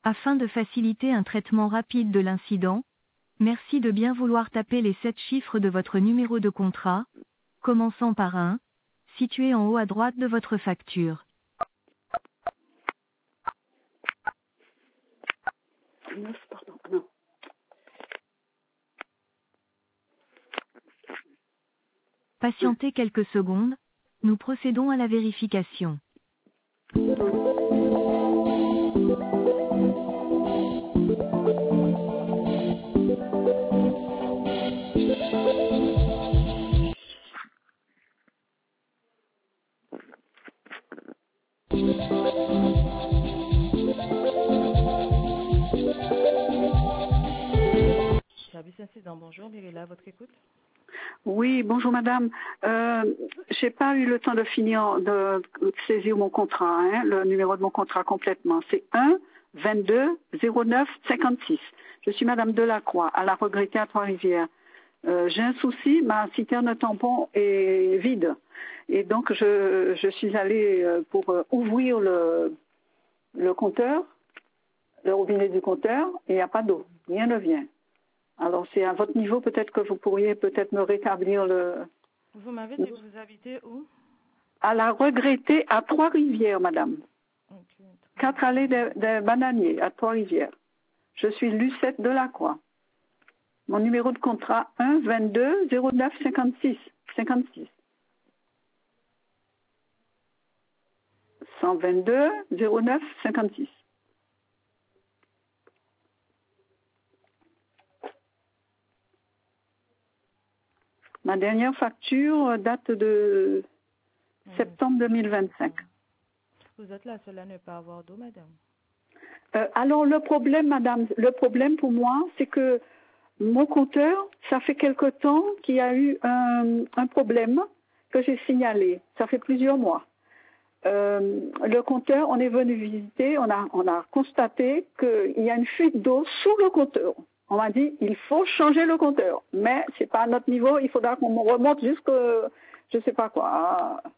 Afin de faciliter un traitement rapide de l'incident, merci de bien vouloir taper les 7 chiffres de votre numéro de contrat, commençant par 1, situé en haut à droite de votre facture. 9, pardon, non. Patientez quelques secondes, nous procédons à la vérification. Service incident, bonjour, Mirella, votre écoute. Oui, bonjour madame. J'ai pas eu le temps de finir de saisir mon contrat, hein, le numéro de mon contrat complètement. C'est 1 22 09 56. Je suis madame Delacroix, à la regrettée à Trois-Rivières. J'ai un souci, ma citerne tampon est vide. Et donc je suis allée pour ouvrir le compteur, le robinet du compteur, et il n'y a pas d'eau. Rien ne vient. Alors, c'est à votre niveau, peut-être que vous pourriez peut-être me rétablir le... Vous m'avez dit que vous habitez où? À la regrettée à Trois-Rivières, madame. Okay. 4 allées des Bananiers à Trois-Rivières. Je suis Lucette Delacroix. Mon numéro de contrat 1 22 09 56 56. 122 09 56. Ma dernière facture date de septembre 2025. Vous êtes la seule à ne pas avoir d'eau, madame? Alors le problème, madame, le problème pour moi, c'est que mon compteur, ça fait quelque temps qu'il y a eu un problème que j'ai signalé. Ça fait plusieurs mois. Le compteur, on est venu visiter, on a constaté qu'il y a une fuite d'eau sous le compteur. On m'a dit, il faut changer le compteur. Mais c'est pas à notre niveau, il faudra qu'on remonte jusque, je sais pas quoi,